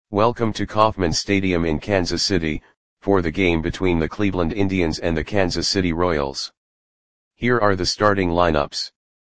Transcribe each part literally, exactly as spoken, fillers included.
Welcome to Kauffman Stadium in Kansas City, for the game between the Cleveland Indians and the Kansas City Royals. Here are the starting lineups.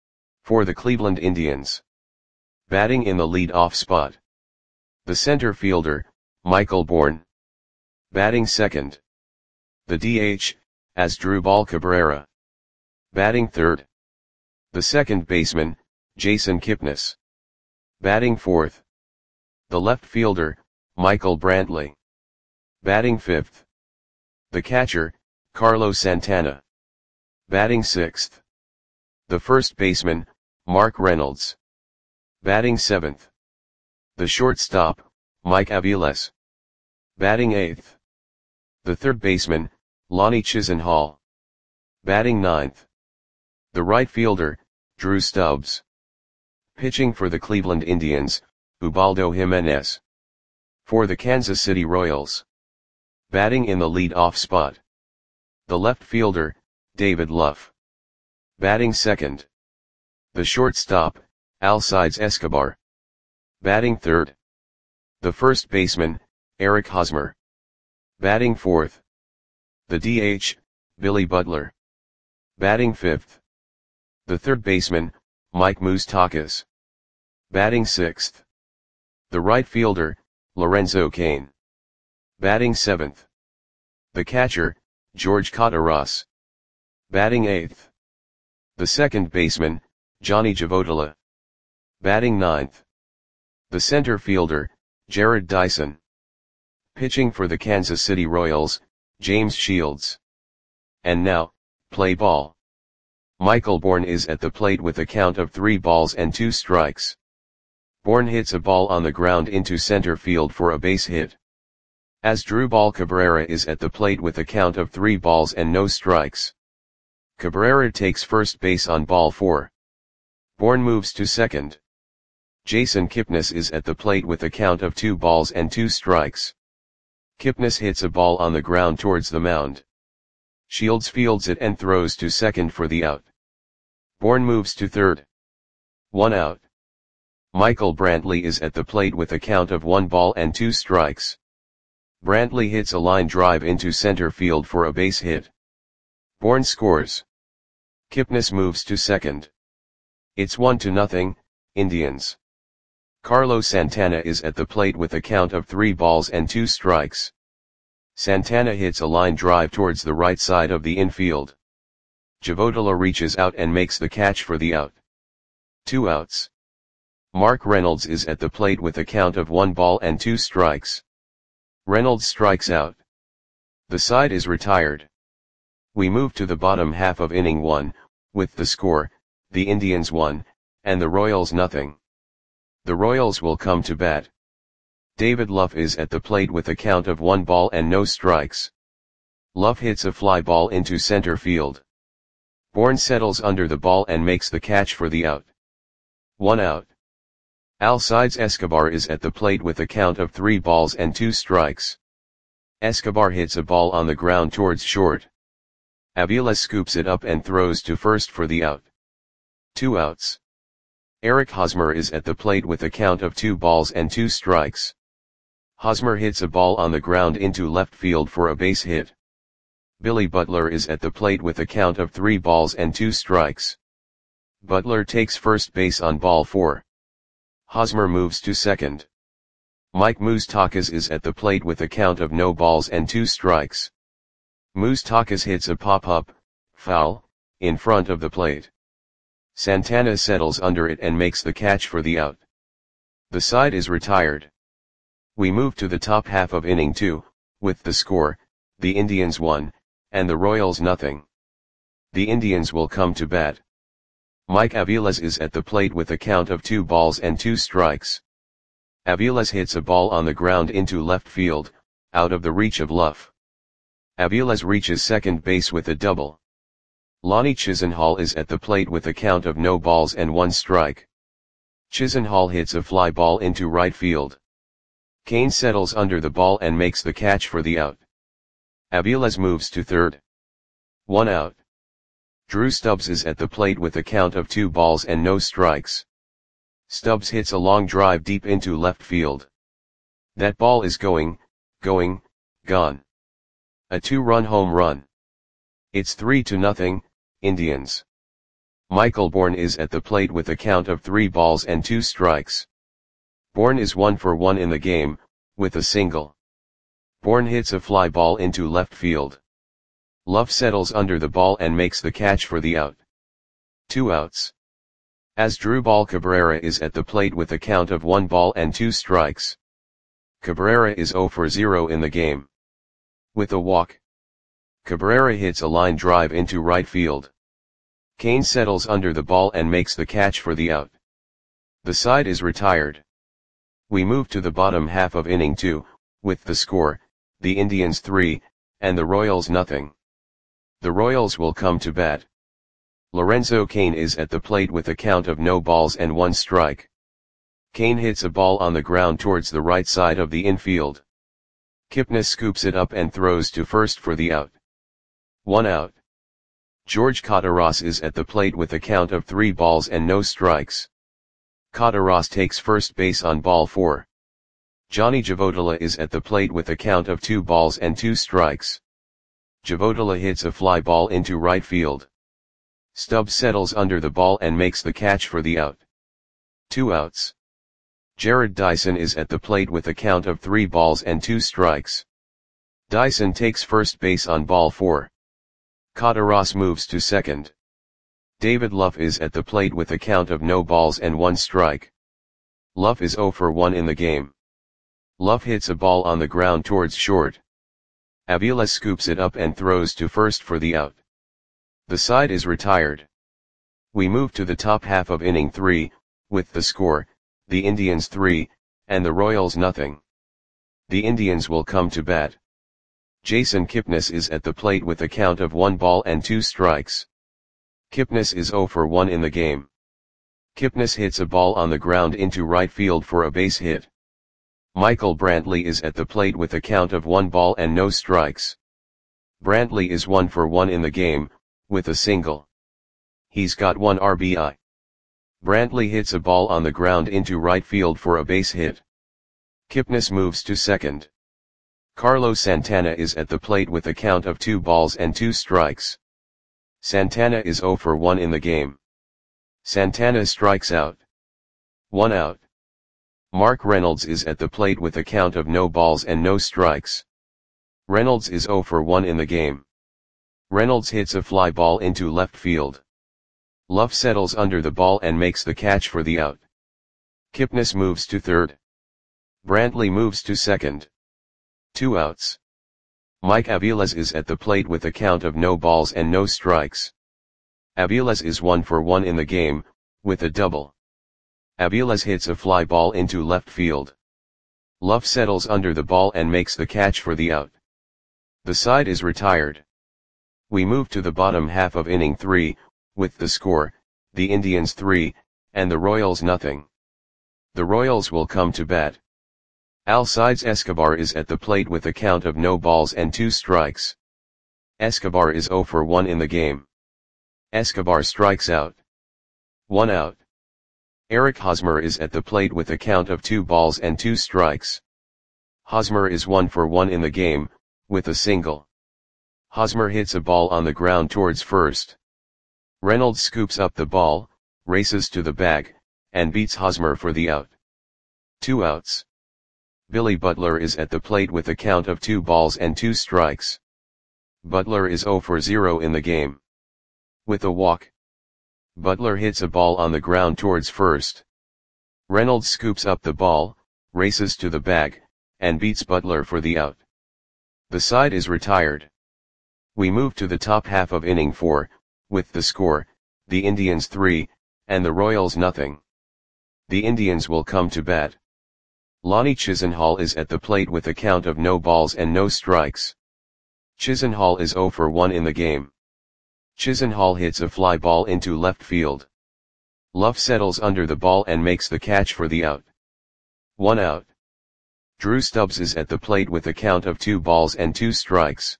For the Cleveland Indians. Batting in the lead-off spot. The center fielder, Michael Bourn. Batting second. The D H, Asdrubal Cabrera. Batting third. The second baseman, Jason Kipnis. Batting fourth. The left fielder, Michael Brantley. Batting fifth. The catcher, Carlos Santana. Batting sixth. The first baseman, Mark Reynolds. Batting seventh. The shortstop, Mike Aviles. Batting eighth. The third baseman, Lonnie Chisenhall. Batting ninth. The right fielder, Drew Stubbs. Pitching for the Cleveland Indians, Ubaldo Jimenez. For the Kansas City Royals. Batting in the lead-off spot. The left fielder, David Luff. Batting second. The shortstop, Alcides Escobar. Batting third. The first baseman, Eric Hosmer. Batting fourth. The D H, Billy Butler. Batting fifth. The third baseman, Mike Moustakas. Batting sixth. The right fielder, Lorenzo Cain. Batting seventh. The catcher, George Kataras. Batting eighth. The second baseman, Johnny Javotola. Batting ninth. The center fielder, Jared Dyson. Pitching for the Kansas City Royals, James Shields. And now, play ball. Michael Bourn is at the plate with a count of three balls and two strikes. Bourn hits a ball on the ground into center field for a base hit. Asdrubal Cabrera is at the plate with a count of three balls and no strikes. Cabrera takes first base on ball four. Bourn moves to second. Jason Kipnis is at the plate with a count of two balls and two strikes. Kipnis hits a ball on the ground towards the mound. Shields fields it and throws to second for the out. Bourn moves to third. One out. Michael Brantley is at the plate with a count of one ball and two strikes. Brantley hits a line drive into center field for a base hit. Bourn scores. Kipnis moves to second. It's one to nothing, Indians. Carlos Santana is at the plate with a count of three balls and two strikes. Santana hits a line drive towards the right side of the infield. Javotola reaches out and makes the catch for the out. Two outs. Mark Reynolds is at the plate with a count of one ball and two strikes. Reynolds strikes out. The side is retired. We move to the bottom half of inning one, with the score, the Indians one, and the Royals nothing. The Royals will come to bat. David Luff is at the plate with a count of one ball and no strikes. Luff hits a fly ball into center field. Bourn settles under the ball and makes the catch for the out. One out. Alcides Escobar is at the plate with a count of three balls and two strikes. Escobar hits a ball on the ground towards short. Aviles scoops it up and throws to first for the out. Two outs. Eric Hosmer is at the plate with a count of two balls and two strikes. Hosmer hits a ball on the ground into left field for a base hit. Billy Butler is at the plate with a count of three balls and two strikes. Butler takes first base on ball four. Hosmer moves to second. Mike Moustakas is at the plate with a count of no balls and two strikes. Moustakas hits a pop-up, foul, in front of the plate. Santana settles under it and makes the catch for the out. The side is retired. We move to the top half of inning two, with the score, the Indians one, and the Royals nothing. The Indians will come to bat. Mike Aviles is at the plate with a count of two balls and two strikes. Aviles hits a ball on the ground into left field, out of the reach of Luff. Aviles reaches second base with a double. Lonnie Chisenhall is at the plate with a count of no balls and one strike. Chisenhall hits a fly ball into right field. Cain settles under the ball and makes the catch for the out. Aviles moves to third. One out. Drew Stubbs is at the plate with a count of two balls and no strikes. Stubbs hits a long drive deep into left field. That ball is going, going, gone. A two-run home run. It's three to nothing, Indians. Michael Bourne is at the plate with a count of three balls and two strikes. Bourne is one for one in the game, with a single. Bourne hits a fly ball into left field. Love settles under the ball and makes the catch for the out. Two outs. Asdrubal Cabrera is at the plate with a count of one ball and two strikes. Cabrera is zero for zero in the game. With a walk, Cabrera hits a line drive into right field. Kane settles under the ball and makes the catch for the out. The side is retired. We move to the bottom half of inning two, with the score, the Indians three, and the Royals nothing. The Royals will come to bat. Lorenzo Cain is at the plate with a count of no balls and one strike. Cain hits a ball on the ground towards the right side of the infield. Kipnis scoops it up and throws to first for the out. One out. George Kataras is at the plate with a count of three balls and no strikes. Kataras takes first base on ball four. Johnny Javotila is at the plate with a count of two balls and two strikes. Javotila hits a fly ball into right field. Stubbs settles under the ball and makes the catch for the out. Two outs. Jared Dyson is at the plate with a count of three balls and two strikes. Dyson takes first base on ball four. Kataras moves to second. David Luff is at the plate with a count of no balls and one strike. Luff is zero for one in the game. Luff hits a ball on the ground towards short. Avila scoops it up and throws to first for the out. The side is retired. We move to the top half of inning three, with the score, the Indians three, and the Royals nothing. The Indians will come to bat. Jason Kipnis is at the plate with a count of one ball and two strikes. Kipnis is zero for one in the game. Kipnis hits a ball on the ground into right field for a base hit. Michael Brantley is at the plate with a count of one ball and no strikes. Brantley is one for one in the game, with a single. He's got one R B I. Brantley hits a ball on the ground into right field for a base hit. Kipnis moves to second. Carlos Santana is at the plate with a count of two balls and two strikes. Santana is zero for one in the game. Santana strikes out. One out. Mark Reynolds is at the plate with a count of no balls and no strikes. Reynolds is zero for one in the game. Reynolds hits a fly ball into left field. Luff settles under the ball and makes the catch for the out. Kipnis moves to third. Brantley moves to second. Two outs. Mike Aviles is at the plate with a count of no balls and no strikes. Aviles is one for one in the game, with a double. Aviles hits a fly ball into left field. Luff settles under the ball and makes the catch for the out. The side is retired. We move to the bottom half of inning three, with the score, the Indians three, and the Royals nothing. The Royals will come to bat. Alcides Escobar is at the plate with a count of no balls and two strikes. Escobar is zero for one in the game. Escobar strikes out. One out. Eric Hosmer is at the plate with a count of two balls and two strikes. Hosmer is one for one in the game, with a single. Hosmer hits a ball on the ground towards first. Reynolds scoops up the ball, races to the bag, and beats Hosmer for the out. Two outs. Billy Butler is at the plate with a count of two balls and two strikes. Butler is zero for zero in the game. With a walk, Butler hits a ball on the ground towards first. Reynolds scoops up the ball, races to the bag, and beats Butler for the out. The side is retired. We move to the top half of inning four, with the score, the Indians three, and the Royals nothing. The Indians will come to bat. Lonnie Chisenhall is at the plate with a count of no balls and no strikes. Chisenhall is zero for one in the game. Chisenhall hits a fly ball into left field. Luff settles under the ball and makes the catch for the out. One out. Drew Stubbs is at the plate with a count of two balls and two strikes.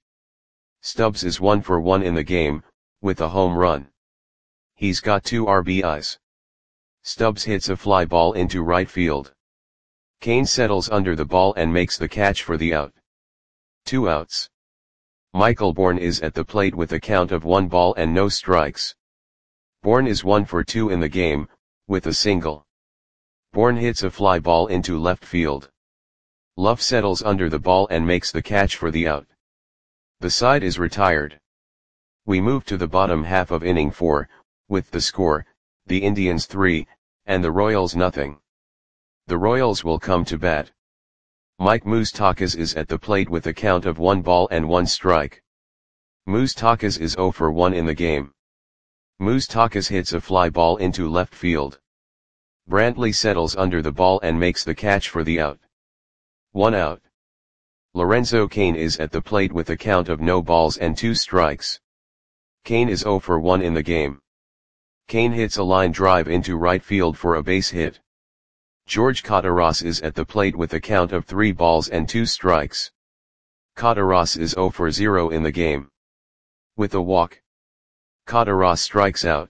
Stubbs is one for one in the game, with a home run. He's got two R B Is. Stubbs hits a fly ball into right field. Kane settles under the ball and makes the catch for the out. Two outs. Michael Bourne is at the plate with a count of one ball and no strikes. Bourne is one for two in the game, with a single. Bourne hits a fly ball into left field. Luff settles under the ball and makes the catch for the out. The side is retired. We move to the bottom half of inning four, with the score, the Indians three, and the Royals nothing. The Royals will come to bat. Mike Moustakas is at the plate with a count of one ball and one strike. Moustakas is zero for one in the game. Moustakas hits a fly ball into left field. Brantley settles under the ball and makes the catch for the out. One out. Lorenzo Cain is at the plate with a count of no balls and two strikes. Cain is zero for one in the game. Cain hits a line drive into right field for a base hit. George Cotaras is at the plate with a count of three balls and two strikes. Cotaras is zero for zero in the game. With a walk, Cotaras strikes out.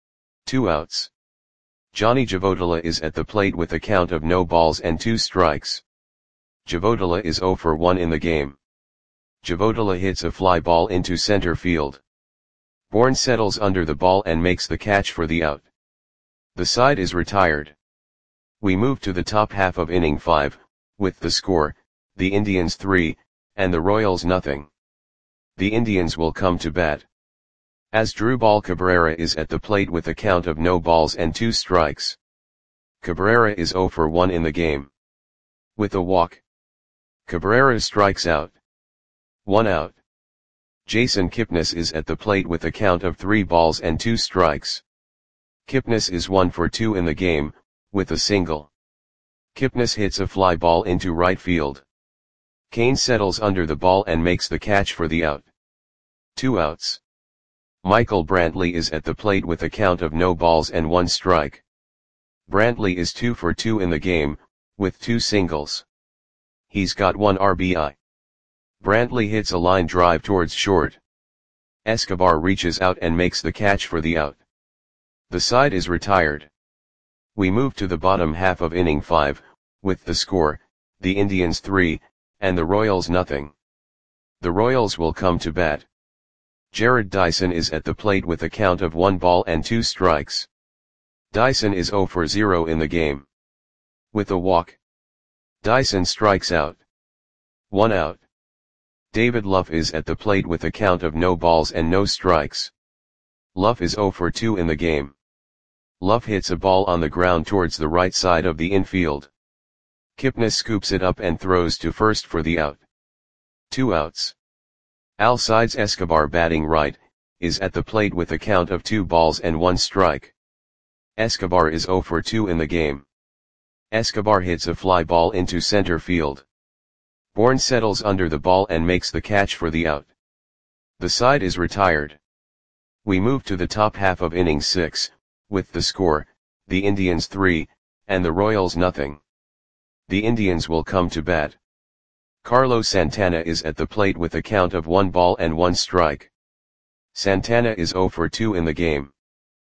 Two outs. Johnny Javodala is at the plate with a count of no balls and two strikes. Javodala is zero for one in the game. Javodala hits a fly ball into center field. Bourne settles under the ball and makes the catch for the out. The side is retired. We move to the top half of inning five, with the score, the Indians three, and the Royals nothing. The Indians will come to bat. Asdrubal Cabrera is at the plate with a count of no balls and two strikes. Cabrera is zero for one in the game. With a walk, Cabrera strikes out. One out. Jason Kipnis is at the plate with a count of three balls and two strikes. Kipnis is one for two in the game, with a single. Kipnis hits a fly ball into right field. Cain settles under the ball and makes the catch for the out. Two outs. Michael Brantley is at the plate with a count of no balls and one strike. Brantley is two for two in the game, with two singles. He's got one R B I. Brantley hits a line drive towards short. Escobar reaches out and makes the catch for the out. The side is retired. We move to the bottom half of inning five, with the score, the Indians three, and the Royals nothing. The Royals will come to bat. Jared Dyson is at the plate with a count of one ball and two strikes. Dyson is zero for zero in the game. With a walk, Dyson strikes out. One out. David Luff is at the plate with a count of no balls and no strikes. Luff is zero for two in the game. Luff hits a ball on the ground towards the right side of the infield. Kipnis scoops it up and throws to first for the out. Two outs. Alcides Escobar, batting right, is at the plate with a count of two balls and one strike. Escobar is zero for two in the game. Escobar hits a fly ball into center field. Bourne settles under the ball and makes the catch for the out. The side is retired. We move to the top half of inning six, with the score, the Indians three, and the Royals nothing. The Indians will come to bat. Carlos Santana is at the plate with a count of one ball and one strike. Santana is zero for two in the game.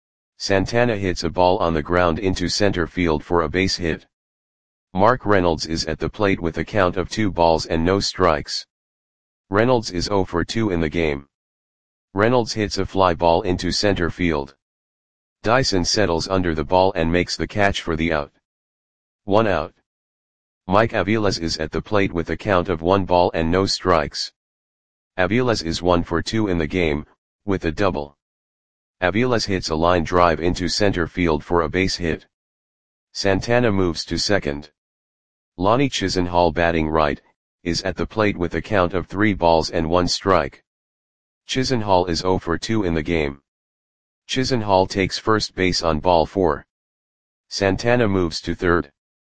Santana hits a ball on the ground into center field for a base hit. Mark Reynolds is at the plate with a count of two balls and no strikes. Reynolds is zero for two in the game. Reynolds hits a fly ball into center field. Dyson settles under the ball and makes the catch for the out. One out. Mike Aviles is at the plate with a count of one ball and no strikes. Aviles is one for two in the game, with a double. Aviles hits a line drive into center field for a base hit. Santana moves to second. Lonnie Chisenhall, batting right, is at the plate with a count of three balls and one strike. Chisenhall is zero for two in the game. Chisenhall takes first base on ball four. Santana moves to third.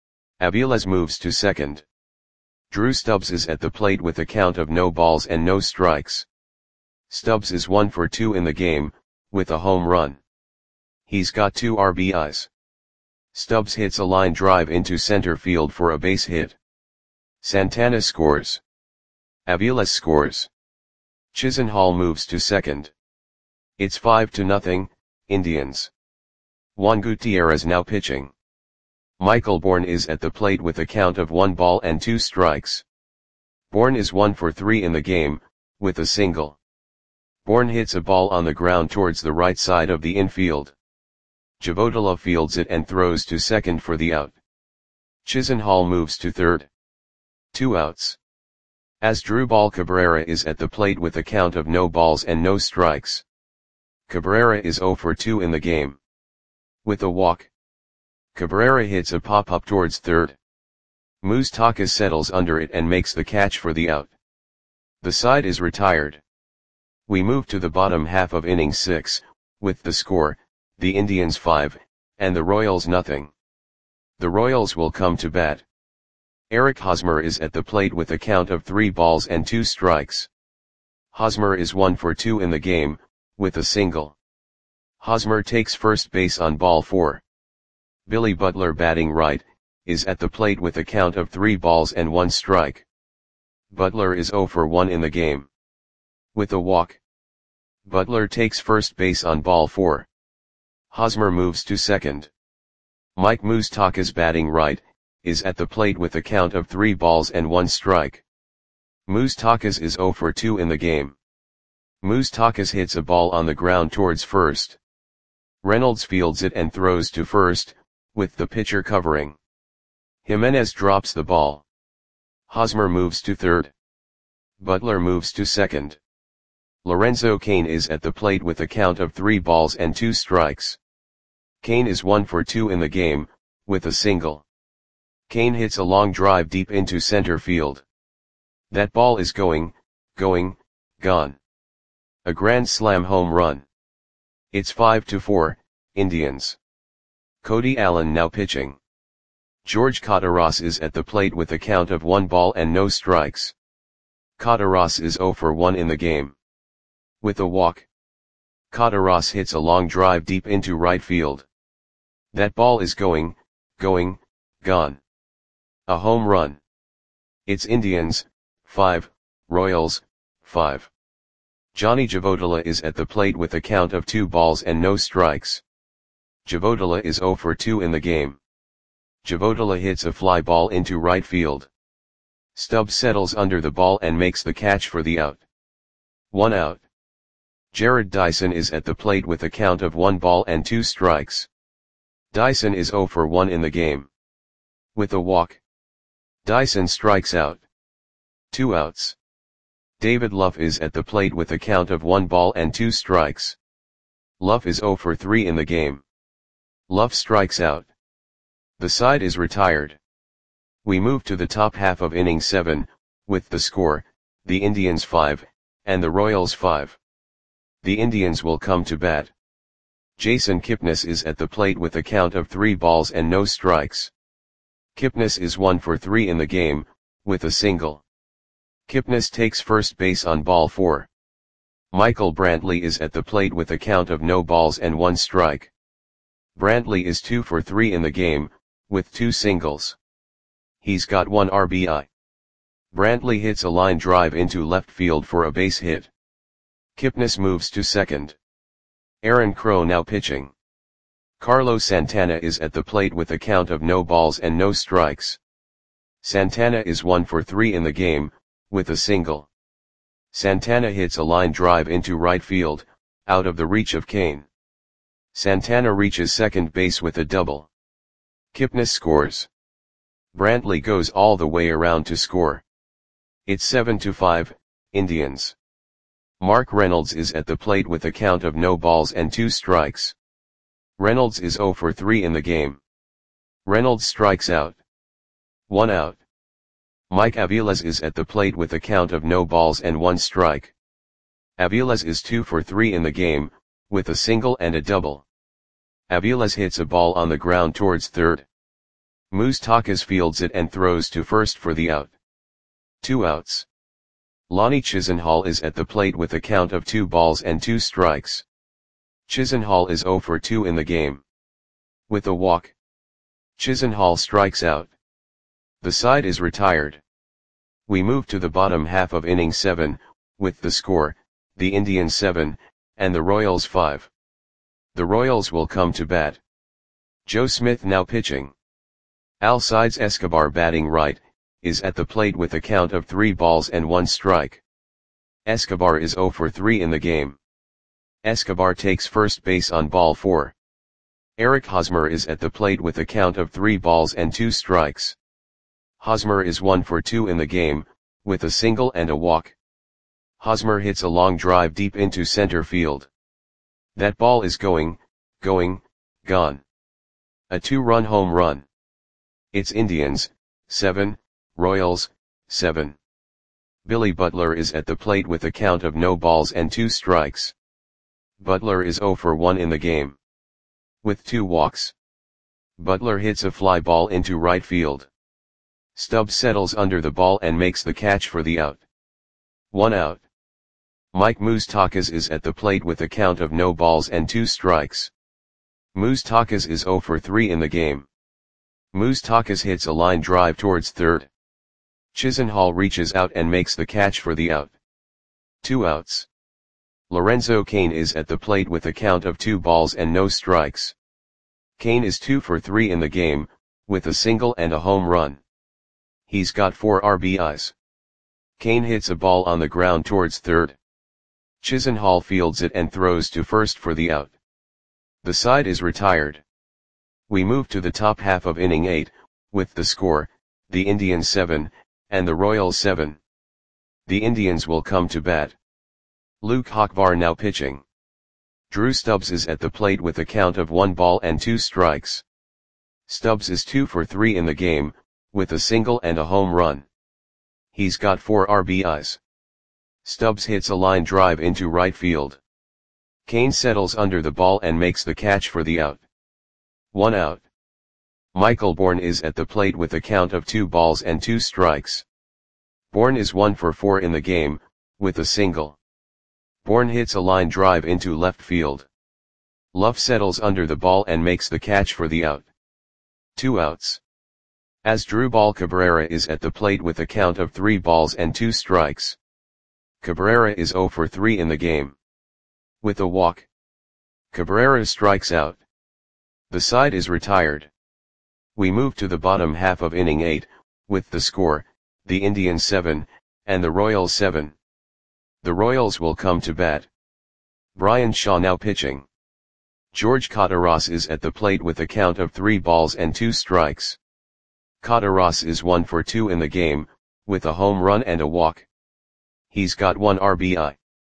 Aviles moves to second. Drew Stubbs is at the plate with a count of no balls and no strikes. Stubbs is one for two in the game, with a home run. He's got two R B Is. Stubbs hits a line drive into center field for a base hit. Santana scores. Aviles scores. Chisenhall moves to second. It's five to nothing, Indians. Juan Gutierrez now pitching. Michael Bourne is at the plate with a count of one ball and two strikes. Bourne is one for three in the game, with a single. Bourne hits a ball on the ground towards the right side of the infield. Javotola fields it and throws to second for the out. Chisenhall moves to third. Two outs. Asdrubal Cabrera is at the plate with a count of no balls and no strikes. Cabrera is zero for two in the game. With a walk. Cabrera hits a pop-up towards third. Moustakas settles under it and makes the catch for the out. The side is retired. We move to the bottom half of inning six, with the score, the Indians five, and the Royals nothing. The Royals will come to bat. Eric Hosmer is at the plate with a count of three balls and two strikes. Hosmer is one for two in the game, with a single. Hosmer takes first base on ball four. Billy Butler, batting right, is at the plate with a count of three balls and one strike. Butler is zero for one in the game. With a walk. Butler takes first base on ball four. Hosmer moves to second. Mike Moustakas, batting right, is at the plate with a count of three balls and one strike. Moustakas is zero for two in the game. Moustakas hits a ball on the ground towards first. Reynolds fields it and throws to first, with the pitcher covering. Jimenez drops the ball. Hosmer moves to third. Butler moves to second. Lorenzo Cain is at the plate with a count of three balls and two strikes. Cain is one for two in the game, with a single. Cain hits a long drive deep into center field. That ball is going, going, gone. A grand slam home run. It's five to four, Indians. Cody Allen now pitching. George Cotaras is at the plate with a count of one ball and no strikes. Cotaras is zero for one in the game. With a walk. Cotaras hits a long drive deep into right field. That ball is going, going, gone. A home run. It's Indians, five, Royals, five. Johnny Javotola is at the plate with a count of two balls and no strikes. Javotola is zero for two in the game. Javotola hits a fly ball into right field. Stubbs settles under the ball and makes the catch for the out. One out. Jared Dyson is at the plate with a count of one ball and two strikes. Dyson is zero for one in the game. With a walk. Dyson strikes out. Two outs. David Luff is at the plate with a count of one ball and two strikes. Luff is zero for three in the game. Luff strikes out. The side is retired. We move to the top half of inning seven, with the score, the Indians five, and the Royals five. The Indians will come to bat. Jason Kipnis is at the plate with a count of three balls and no strikes. Kipnis is one for three in the game, with a single. Kipnis takes first base on ball four. Michael Brantley is at the plate with a count of no balls and one strike. Brantley is two for three in the game, with two singles. He's got one R B I. Brantley hits a line drive into left field for a base hit. Kipnis moves to second. Aaron Crow now pitching. Carlos Santana is at the plate with a count of no balls and no strikes. Santana is one for three in the game, with a single. Santana hits a line drive into right field, out of the reach of Cain. Santana reaches second base with a double. Kipnis scores. Brantley goes all the way around to score. It's seven to five, Indians. Mark Reynolds is at the plate with a count of no balls and two strikes. Reynolds is zero for three in the game. Reynolds strikes out. One out. Mike Aviles is at the plate with a count of no balls and one strike. Aviles is two for three in the game, with a single and a double. Aviles hits a ball on the ground towards third. Moustakas fields it and throws to first for the out. Two outs. Lonnie Chisenhall is at the plate with a count of two balls and two strikes. Chisenhall is zero for two in the game. With a walk. Chisenhall strikes out. The side is retired. We move to the bottom half of inning seven, with the score, the Indians seven, and the Royals five. The Royals will come to bat. Joe Smith now pitching. Alcides Escobar batting right, is at the plate with a count of three balls and one strike. Escobar is zero for three in the game. Escobar takes first base on ball four. Eric Hosmer is at the plate with a count of three balls and two strikes. Hosmer is one for two in the game, with a single and a walk. Hosmer hits a long drive deep into center field. That ball is going, going, gone. A two-run home run. It's Indians, seven, Royals, seven. Billy Butler is at the plate with a count of no balls and two strikes. Butler is zero for one in the game. With two walks. Butler hits a fly ball into right field. Stubbs settles under the ball and makes the catch for the out. One out. Mike Moustakas is at the plate with a count of no balls and two strikes. Moustakas is zero for three in the game. Moustakas hits a line drive towards third. Chisenhall reaches out and makes the catch for the out. Two outs. Lorenzo Cain is at the plate with a count of two balls and no strikes. Cain is two for three in the game, with a single and a home run. He's got four R B Is. Cain hits a ball on the ground towards third. Chisenhall fields it and throws to first for the out. The side is retired. We move to the top half of inning eight, with the score, the Indians seven, and the Royals seven. The Indians will come to bat. Luke Hochvar now pitching. Drew Stubbs is at the plate with a count of one ball and two strikes. Stubbs is two for three in the game, with a single and a home run. He's got four R B Is. Stubbs hits a line drive into right field. Cain settles under the ball and makes the catch for the out. One out. Michael Bourne is at the plate with a count of two balls and two strikes. Bourne is one for four in the game, with a single. Bourne hits a line drive into left field. Luff settles under the ball and makes the catch for the out. Two outs. Asdrubal Cabrera is at the plate with a count of three balls and two strikes. Cabrera is zero for three in the game. With a walk. Cabrera strikes out. The side is retired. We move to the bottom half of inning eight, with the score, the Indians seven, and the Royals seven. The Royals will come to bat. Brian Shaw now pitching. George Cotaras is at the plate with a count of three balls and two strikes. Cotaras is one for two in the game, with a home run and a walk. He's got one R B I.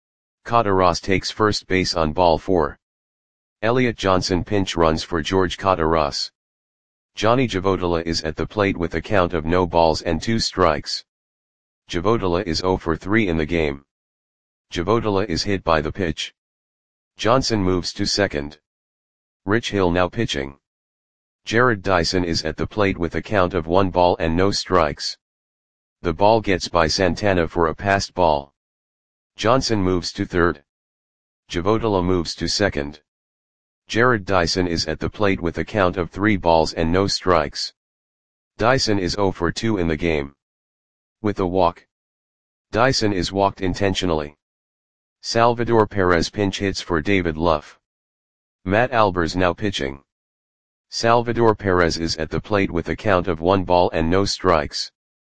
Cotaras takes first base on ball four. Elliot Johnson pinch runs for George Cotaras. Johnny Javodala is at the plate with a count of no balls and two strikes. Javodala is zero for three in the game. Javodala is hit by the pitch. Johnson moves to second. Rich Hill now pitching. Jared Dyson is at the plate with a count of one ball and no strikes. The ball gets by Santana for a passed ball. Johnson moves to third. Javodala moves to second. Jared Dyson is at the plate with a count of three balls and no strikes. Dyson is zero for two in the game. With a walk. Dyson is walked intentionally. Salvador Perez pinch hits for David Luff. Matt Albers now pitching. Salvador Perez is at the plate with a count of one ball and no strikes.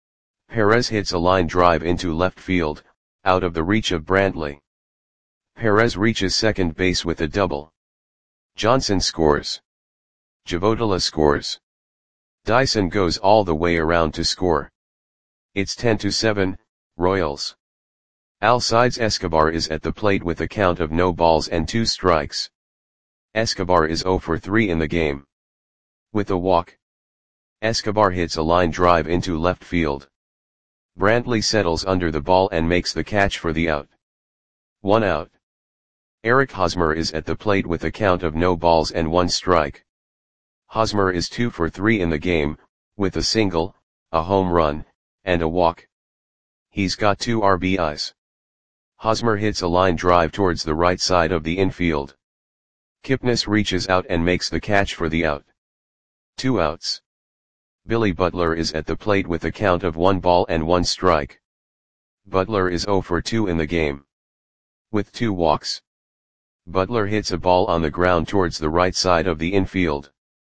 Perez hits a line drive into left field, out of the reach of Brantley. Perez reaches second base with a double. Johnson scores. Javodala scores. Dyson goes all the way around to score. It's ten to seven, Royals. Alcides Escobar is at the plate with a count of no balls and two strikes. Escobar is zero for three in the game. With a walk. Escobar hits a line drive into left field. Brantley settles under the ball and makes the catch for the out. One out. Eric Hosmer is at the plate with a count of no balls and one strike. Hosmer is two for three in the game, with a single, a home run, and a walk. He's got two R B Is. Hosmer hits a line drive towards the right side of the infield. Kipnis reaches out and makes the catch for the out. Two outs. Billy Butler is at the plate with a count of one ball and one strike. Butler is zero for two in the game. With two walks. Butler hits a ball on the ground towards the right side of the infield.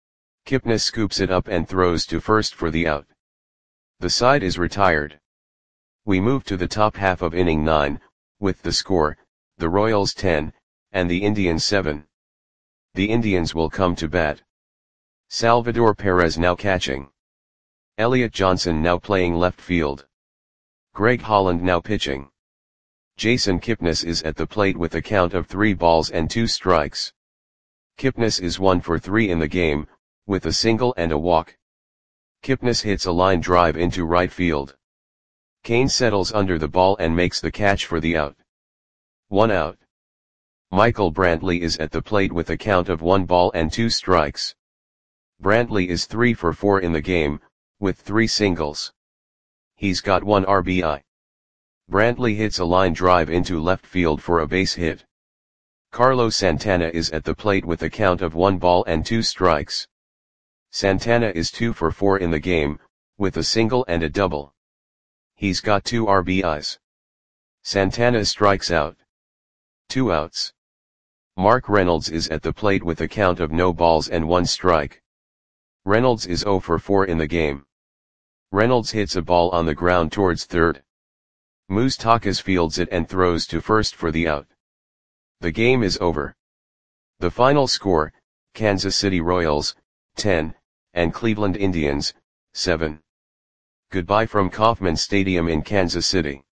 Kipnis scoops it up and throws to first for the out. The side is retired. We move to the top half of inning nine, with the score, the Royals ten, and the Indians seven. The Indians will come to bat. Salvador Perez now catching. Elliot Johnson now playing left field. Greg Holland now pitching. Jason Kipnis is at the plate with a count of three balls and two strikes. Kipnis is one for three in the game, with a single and a walk. Kipnis hits a line drive into right field. Kane settles under the ball and makes the catch for the out. One out. Michael Brantley is at the plate with a count of one ball and two strikes. Brantley is three for four in the game, with three singles. He's got one R B I. Brantley hits a line drive into left field for a base hit. Carlos Santana is at the plate with a count of one ball and two strikes. Santana is two for four in the game, with a single and a double. He's got two R B Is. Santana strikes out. Two outs. Mark Reynolds is at the plate with a count of no balls and one strike. Reynolds is zero for four in the game. Reynolds hits a ball on the ground towards third. Moustakas fields it and throws to first for the out. The game is over. The final score, Kansas City Royals, ten, and Cleveland Indians, seven. Goodbye from Kauffman Stadium in Kansas City.